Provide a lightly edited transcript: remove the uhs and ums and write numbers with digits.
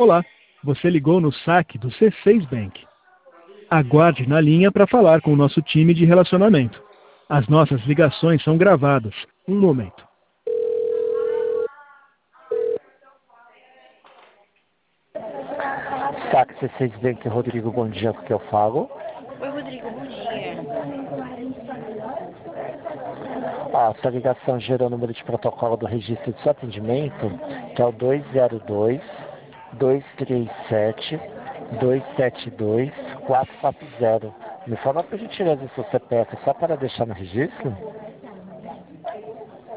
Olá, você ligou no saque do C6 Bank. Aguarde na linha para falar com o nosso time de relacionamento. As nossas ligações são gravadas. Um momento. Saque C6 Bank, Rodrigo, bom dia, porque eu falo. Oi, Rodrigo, bom dia. Sua ligação gerou o número de protocolo do registro de seu atendimento, que é o 202-237-272-440. Me fala por gentileza o seu CPF só para deixar no registro?